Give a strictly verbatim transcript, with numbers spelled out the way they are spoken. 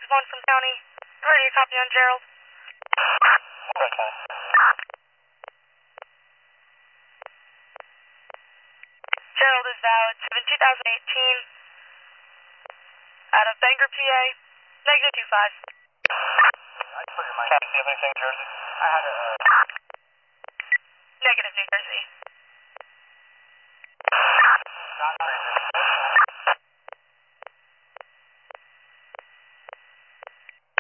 one from County. Ready to copy on Gerald. Okay. Gerald is valid seven two thousand eighteen. Out of Bangor, P A. Negative two five. I just put your mic. Can I see anything, Jersey? I had a... Uh... Negative, New Jersey.